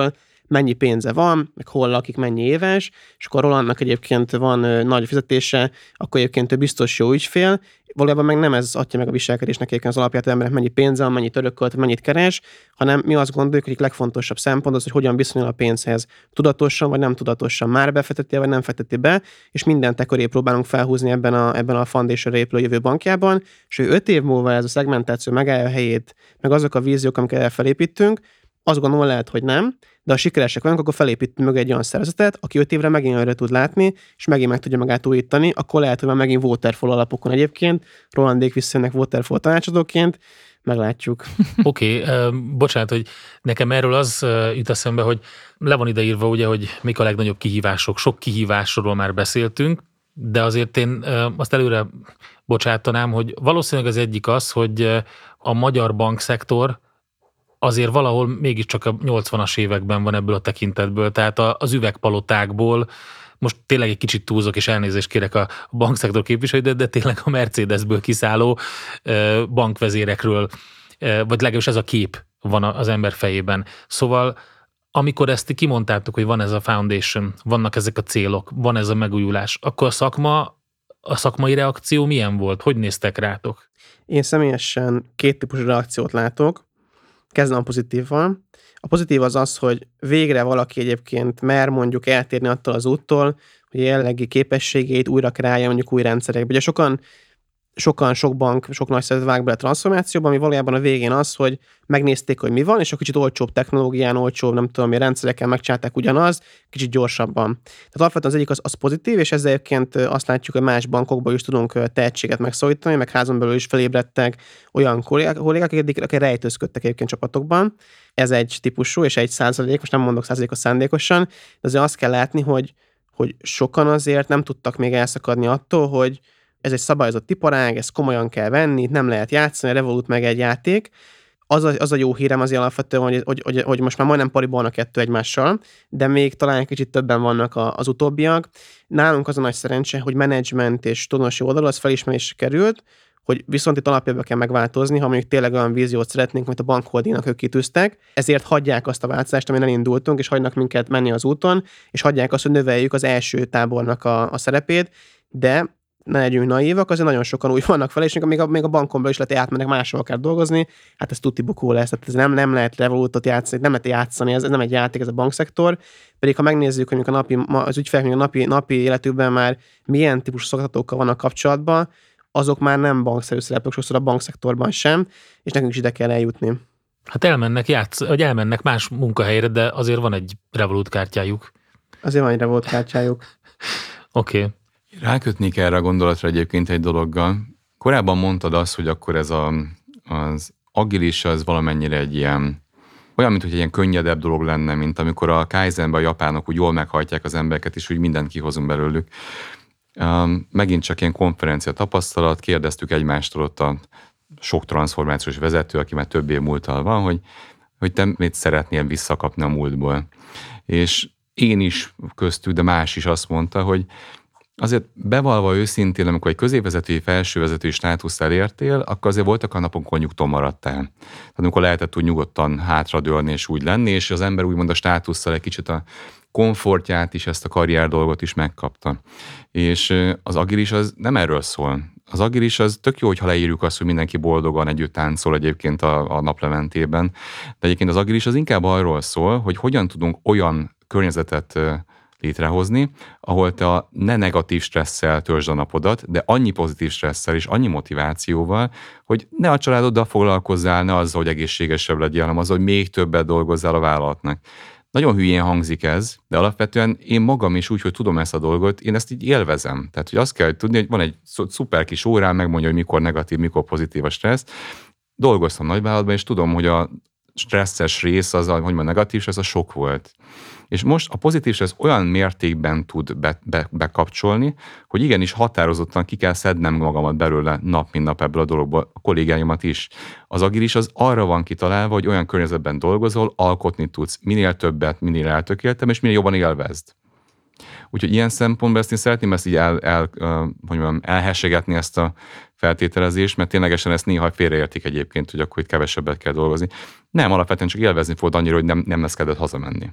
mennyi pénze van, meg hol lakik, mennyi éves, és akkor Rolandnak egyébként van nagy fizetése, akkor egyébként ő biztos jó ügyfél, valójában meg nem ez adja meg a viselkedésnek egyébként az alapját, az emberek mennyi pénze van, mennyit örökölt, mennyit keres, hanem mi azt gondoljuk, hogy a legfontosabb szempont az, hogy hogyan viszonyul a pénzhez. Tudatosan vagy nem tudatosan, már befekteti vagy nem fekteti be, és mindent ekkor próbálunk felhúzni ebben a, ebben a foundation épülő jövő bankjában, és hogy öt év múlva ez a szegmentáció megállja a helyét, meg azok a víziók, amiket felépítünk, azt gondolom lehet, hogy nem, de ha sikeresek vagyunk, akkor felépítünk meg egy olyan szervezetet, aki öt évre megint előre tud látni, és megint meg tudja magát újítani, akkor lehet, hogy már megint waterfall alapokon egyébként, Rolandék visszajönnek waterfall tanácsadóként, meglátjuk. Oké, okay, uh, bocsánat, hogy nekem erről az uh, jut eszembe, hogy le van ideírva ugye, hogy mik a legnagyobb kihívások. Sok kihívásról már beszéltünk, de azért én uh, azt előre bocsátanám, hogy valószínűleg az egyik az, hogy uh, a magyar bankszektor azért valahol mégiscsak a nyolcvanas években van ebből a tekintetből, tehát az üvegpalotákból, most tényleg egy kicsit túlzok, és elnézést kérek a bankszektor képviselőt, de tényleg a Mercedesből kiszálló bankvezérekről, vagy legalábbis ez a kép van az ember fejében. Szóval amikor ezt kimondtátok, hogy van ez a foundation, vannak ezek a célok, van ez a megújulás, akkor a szakma, a szakmai reakció milyen volt? Hogy néztek rátok? Én személyesen két típusú reakciót látok. Kezdem a pozitívval. A pozitív az az, hogy végre valaki egyébként mer mondjuk eltérni attól az úttól, hogy a jellegi képességét újra kreálja mondjuk új rendszerekbe. Ugye sokan, sokan, sok bank, sok nagy szervezet vág bele a transformációba, ami valójában a végén az, hogy megnézték, hogy mi van, és akkor kicsit olcsóbb technológián, olcsóbb, nem tudom, mi rendszerekkel megcsinálták ugyanaz, kicsit gyorsabban. Tehát alapvetően az egyik az, az pozitív, és ezzel egyébként azt látjuk, hogy más bankokból is tudunk tehetséget megszólítani, meg házon belül is felébredtek olyan kollégák, kollégák akik, akik rejtőzködtek egyébként csapatokban. Ez egy típusú, és egy százalék, most nem mondok százalékos szándékosan, de azért azt kell látni, hogy, hogy sokan azért nem tudtak még elszakadni attól, hogy ez egy szabályozott iparág, ezt komolyan kell venni, nem lehet játszani, Revolut meg egy játék. Az a, az a jó hírem azért alapvetően, hogy, hogy, hogy, hogy most már majdnem pariban a kettő egymással, de még talán egy kicsit többen vannak a, az utóbbiak. Nálunk az a nagy szerencse, hogy menedzsment és tulajdonosi oldalról az felismerésre került, hogy viszont itt alapjában kell megváltozni, ha mondjuk tényleg olyan víziót szeretnénk, amit a bankholdingnak ők kitűztek, ezért hagyják azt a változást, amin elindultunk, és hagynak minket menni az úton, és hagyják azt, hogy növeljük az első tábornak a, a szerepét, de ne legyünk naívak, azért nagyon sokan úgy vannak fel, és még a, még a bankomból is lehet, hogy átmennek máshol kell dolgozni, hát ez tuti bukó lesz, tehát ez nem, nem lehet Revolutot játszani, nem lehet játszani, ez, ez nem egy játék, ez a bankszektor, pedig ha megnézzük, hogy a napi, az ügyfelek a napi, napi életükben már milyen típusú szolgáltatókkal vannak kapcsolatban, azok már nem bankszerű szereplők, sokszor a bankszektorban sem, és nekünk is ide kell eljutni. Hát elmennek játsz, vagy elmennek más munkahelyre, de azért van egy Revolut kártyájuk. Azért van egy Revolut kártyájuk. Oké. Okay. Rákötnék erre a gondolatra egyébként egy dologgal. Korábban mondtad azt, hogy akkor ez a, az agilis az valamennyire egy ilyen, olyan, mint hogy egy ilyen könnyedebb dolog lenne, mint amikor a Kaizenben a japánok úgy jól meghajtják az embereket, és úgy mindent kihozunk belőlük. Um, megint csak ilyen konferencia tapasztalat, kérdeztük egymástól ott a sok transformációs vezető, aki már több év múltal van, hogy, hogy te mit szeretnél visszakapni a múltból. És én is köztük, de más is azt mondta, hogy azért bevallva őszintén, amikor egy középvezetői, felsővezetői státuszt elértél, akkor azért voltak a napok, amikor nyugton maradtál. Tehát amikor lehetett úgy nyugodtan hátradőlni és úgy lenni, és az ember úgymond a státusszal egy kicsit a komfortját is, ezt a karrier dolgot is megkapta. És az agilis az nem erről szól. Az agilis az tök jó, hogyha leírjuk azt, hogy mindenki boldogan együtt táncol egyébként a, a naplementében, de egyébként az agilis az inkább arról szól, hogy hogyan tudunk olyan környezetet létrehozni, ahol te a ne negatív stresszel töltsd a napodat, de annyi pozitív stresszel és annyi motivációval, hogy ne a családoddal foglalkozzál, ne azzal, hogy egészségesebb legyél, hanem azzal, hogy még többet dolgozzál a vállalatnak. Nagyon hülyén hangzik ez, de alapvetően én magam is úgy, hogy tudom ezt a dolgot, én ezt így élvezem. Tehát, hogy azt kell tudni, hogy van egy szuper kis órán, megmondja, hogy mikor negatív, mikor pozitív a stressz. Dolgoztam nagyvállalatban, és tudom, hogy a stresszes rész, az a, hogy mondjam, negatív, ez a sok volt. És most a pozitív stressz olyan mértékben tud be, be, bekapcsolni, hogy igenis határozottan ki kell szednem magamat belőle nap, mint nap ebből a dologból, a kollégáimat is. Az agilis az arra van kitalálva, hogy olyan környezetben dolgozol, alkotni tudsz minél többet, minél eltökéltem, és minél jobban élvezd. Úgyhogy ilyen szempontból ezt én szeretném ezt így el, el, hogy mondjam, elhessegetni ezt a feltételezést, mert ténylegesen ezt néha félreértik egyébként, hogy akkor itt kevesebbet kell dolgozni. Nem, alapvetően csak élvezni fogod annyira, hogy nem, nem lesz kedved hazamenni.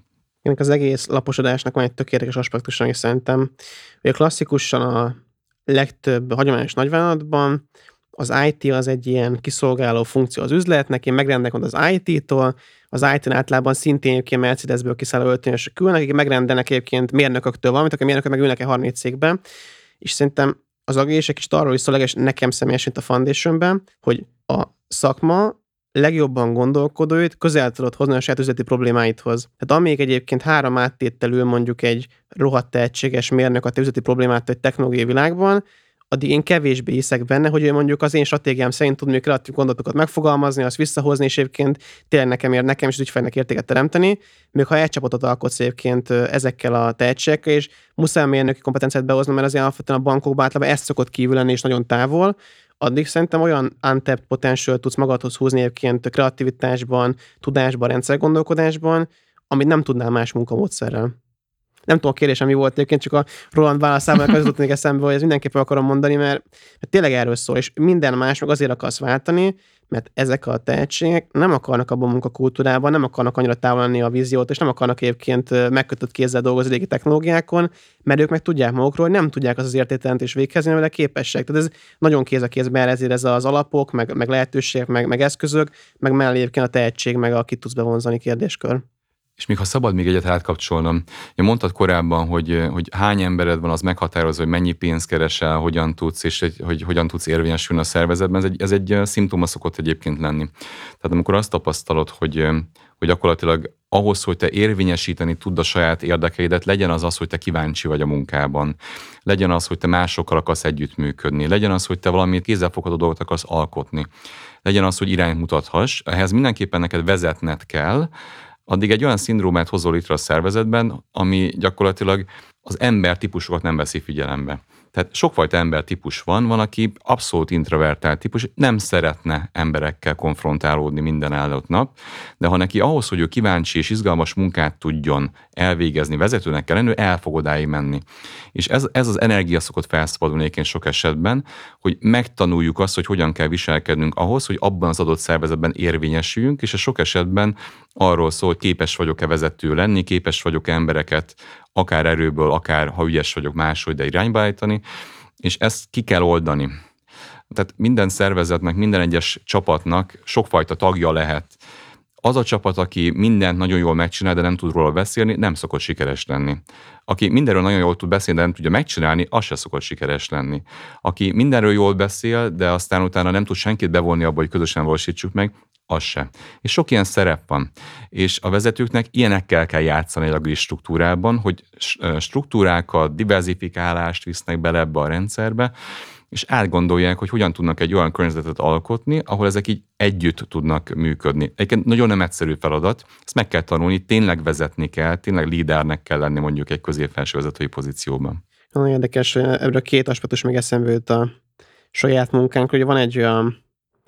ennek az egész laposodásnak van egy tökéletes aspektus, ami szerintem, hogy klasszikusan a legtöbb hagyományos nagyvállalatban az i té az egy ilyen kiszolgáló funkció az üzletnek, én megrendelek az i té-tól, az i té-n általában szintén egyébként Mercedesből kiszálló öltönyösök különnek, akik megrendelnek egyébként mérnököktől valamit, akkor a mérnökök meg ülnek egy harminc cégben, és szerintem az agilisek is arról is szól, legalábbis nekem személyesen a Foundationben, hogy a szakma legjobban gondolkodóit közel tudod hozni a saját üzleti problémáidhoz. Tehát amíg egyébként három áttételül mondjuk egy rohadt tehetséges mérnök a te üzleti problémát egy technológiai világban, addig én kevésbé hiszek benne, hogy ő mondjuk az én stratégiám szerint tud még kreatív gondolatokat megfogalmazni, azt visszahozni, és egyébként tényleg nekem, ér, nekem is ügyfelnek értéket teremteni, még ha egy csapatot alkotsz egyébként ezekkel a tehetségekkel, és muszáj mérnöki kompetenciát behozni, mert azért alapvetően a bankokban általában ez szokott kívül lenni, és nagyon távol, addig szerintem olyan untapped potential tudsz magadhoz húzni egyébként kreativitásban, tudásban, rendszergondolkodásban, amit nem tudnál más munkamódszerrel. Nem tudom, a kérdésem mi volt egyébként, csak a Roland válaszában az jutott még eszembe, hogy ezt mindenképpen akarom mondani, mert, mert tényleg erről szól, és minden más meg azért akarsz váltani, mert ezek a tehetségek nem akarnak abban a munkakultúrában, nem akarnak annyira távol lenni a víziót, és nem akarnak egyébként megkötött kézzel dolgozni régi technológiákon, mert ők meg tudják magukról, hogy nem tudják az az értékteremtést véghez, mert képesek. Tehát ez nagyon kéz a kézben, ezért ez az alapok, meg, meg lehetőségek, meg, meg eszközök, meg mellé egyébként a tehetség, meg akit tudsz bevonzani kérdéskör. És még ha szabad még egyet átkapcsolnom, én mondtad korábban, hogy, hogy hány embered van, az meghatározó, hogy mennyi pénzt keresel, hogyan tudsz, és egy, hogy hogyan tudsz érvényesülni a szervezetben. Ez egy, ez egy szimptoma szokott egyébként lenni. Tehát amikor azt tapasztalod, hogy, hogy gyakorlatilag ahhoz, hogy te érvényesíteni tudd a saját érdekeidet, legyen az az, hogy te kíváncsi vagy a munkában, legyen az, hogy te másokkal akarsz együttműködni, legyen az, hogy te valamit kézzelfogható dolgot akarsz alkotni, legyen az, hogy irányt mutathass, ehhez mindenképpen neked vezetned kell, addig egy olyan szindrómát hozol létre a szervezetben, ami gyakorlatilag az embertípusokat nem veszi figyelembe. Tehát sokfajta embertípus van, van, aki abszolút introvertált típus, nem szeretne emberekkel konfrontálódni minden áldott nap, de ha neki ahhoz, hogy ő kíváncsi és izgalmas munkát tudjon elvégezni, vezetőnek kell lenni, ő el fog odáig menni. És ez, ez az energia szokott felszabadulni egyébként sok esetben, hogy megtanuljuk azt, hogy hogyan kell viselkednünk ahhoz, hogy abban az adott szervezetben érvényesüljünk, és a sok esetben arról szól, hogy képes vagyok-e vezető lenni, képes vagyok-e embereket akár erőből, akár ha ügyes vagyok máshogy, de irányba állítani, és ezt ki kell oldani. Tehát minden szervezetnek, minden egyes csapatnak sokfajta tagja lehet. Az a csapat, aki mindent nagyon jól megcsinál, de nem tud róla beszélni, nem szokott sikeres lenni. Aki mindenről nagyon jól tud beszélni, de nem tudja megcsinálni, az se szokott sikeres lenni. Aki mindenről jól beszél, de aztán utána nem tud senkit bevonni abba, hogy közösen valósítsuk meg, az se. És sok ilyen szerep van. És a vezetőknek ilyenekkel kell játszani egy agilis struktúrában, hogy struktúrákat, diverzifikálást visznek bele ebbe a rendszerbe, és átgondolják, hogy hogyan tudnak egy olyan környezetet alkotni, ahol ezek így együtt tudnak működni. Egyébként nagyon nem egyszerű feladat, ezt meg kell tanulni, tényleg vezetni kell, tényleg lídernek kell lenni mondjuk egy középfelső vezetői pozícióban. Nagyon érdekes, hogy ebből a két aspektus még eszembe jut a saját munkánk, hogy van egy olyan,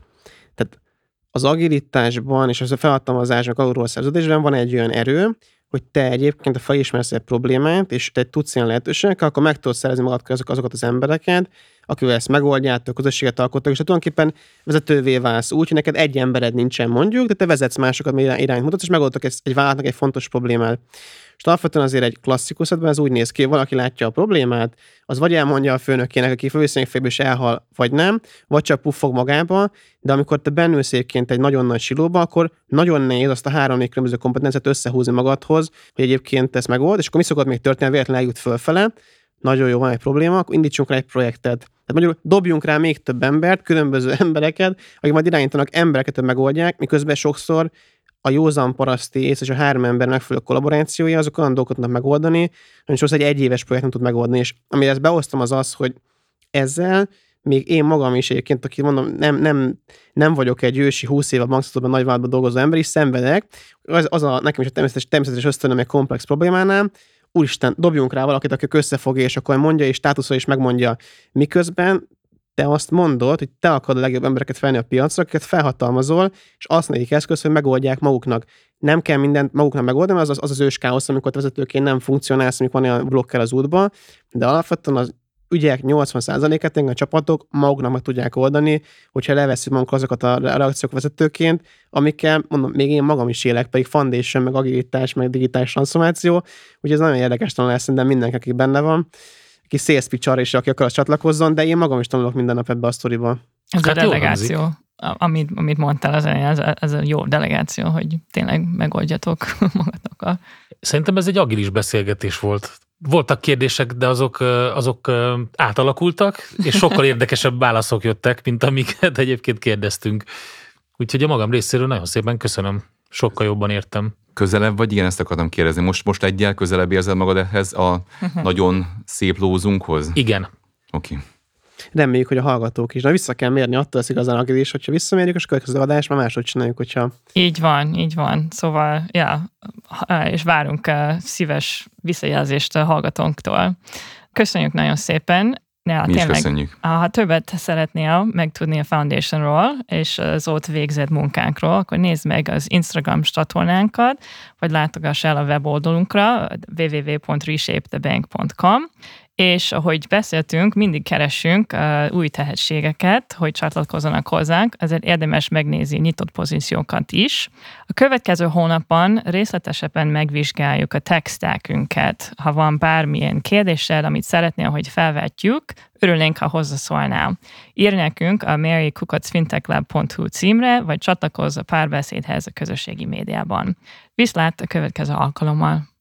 tehát az agilitásban és az a felhatalmazásnak alulról szerződésben van egy olyan erő, hogy te egyébként a felismersz egy problémát, és te tudsz ilyen lehetőségekkel, akkor meg tudod szerezni magad között azokat az embereket, akivel ezt megoldjátok, közösséget alkottok, és te tulajdonképpen vezetővé válsz úgy, hogy neked egy embered nincsen mondjuk, de te vezetsz másokat, mert irányt mutatsz, és megoldtok egy vállalatnak egy fontos problémát. És alapvetően azért egy klasszikus esetben ez úgy néz ki, hogy valaki látja a problémát, az vagy elmondja a főnökének, aki fölviszonylag félből is elhal, vagy nem, vagy csak puffog magába, de amikor te bennülsz egyébként egy nagyon nagy silóba, akkor nagyon nehéz azt a három-négy különböző kompetenciát összehúzni magadhoz, hogy egyébként ezt megold, és akkor mi szokott még történni, véletlenül eljut fölfele, nagyon jó, van egy probléma, akkor indítsunk rá egy projektet. Tehát mondjuk dobjunk rá még több embert, különböző embereket, akik majd irányítanak embereket, hogy megoldják, miközben sokszor a józan paraszti ész és a három ember megfelelő kollaborációja, azok olyan dolgokat tudnak megoldani, hogy sokszor egy egyéves projekt nem tud megoldani, és amire ezt behoztam az az, hogy ezzel még én magam is egyébként, aki mondom, nem, nem, nem vagyok egy ősi húsz éve bankszektorban nagyvállalatban dolgozó ember, is szenvedek, az, az a, nekem is a természetes, természetes ösztönöm egy komplex problémánál, úristen, dobjunk rá valakit, aki összefogja, és akkor mondja, és státuszol, és megmondja, miközben te azt mondod, hogy te akarod a legjobb embereket felni a piacra, akiket felhatalmazol, és azt nekik eszköz, hogy megoldják maguknak. Nem kell mindent maguknak megoldani, az az, az, az ős káosz, amikor vezetőként nem funkcionálsz, amikor van olyan blokker az útba, de alapvetően az ügyek nyolcvan százalékát a csapatok maguknak meg tudják oldani, hogyha leveszünk magunkra azokat a reakciók vezetőként, amikkel mondom, még én magam is élek, pedig foundation, meg agilitás, meg digitális transformáció, úgyhogy ez nagyon érdekes tanul lesz, szerintem mindenki, aki benne van, aki sales pitch arra is, aki akar, csatlakozzon, de én magam is tanulok minden nap ebbe a sztoriba. Ez hát a delegáció, hangzik. amit, amit mondtál az elején, ez, ez a jó delegáció, hogy tényleg megoldjatok magatokkal. Szerintem ez egy agilis beszélgetés volt. Voltak kérdések, de azok, azok átalakultak, és sokkal érdekesebb válaszok jöttek, mint amiket egyébként kérdeztünk. Úgyhogy a magam részéről nagyon szépen köszönöm. Sokkal jobban értem. Közelebb vagy? Igen, ezt akartam kérdezni. Most, most egyel közelebb érzed magad ehhez a uh-huh. nagyon szép lózunkhoz? Igen. Oké. Okay. Reméljük, hogy a hallgatók is. Na, vissza kell mérni, attól lesz igazán agilis, hogyha visszamérjük, és a következő adást már máshogy csináljuk, hogyha... Így van, így van. Szóval, ja, és várunk szíves visszajelzést a hallgatónktól. Köszönjük nagyon szépen. Ja, Mi tényleg, is köszönjük. Ha többet szeretnél megtudni a Foundationról és az ott végzett munkánkról, akkor nézd meg az Instagram csatornánkat, vagy látogass el a weboldalunkra double-u double-u double-u pont reshape the bank pont com, és ahogy beszéltünk, mindig keresünk uh, új tehetségeket, hogy csatlakozzanak hozzánk, ezért érdemes megnézni nyitott pozíciókat is. A következő hónapban részletesebben megvizsgáljuk a tech stackünket. Ha van bármilyen kérdésed, amit szeretnél, hogy felvetjük, örülnénk, ha hozzászólnál. Írj nekünk a mary kukac fintech lab pont hu címre, vagy csatlakozz a párbeszédhez a közösségi médiában. Viszlát a következő alkalommal!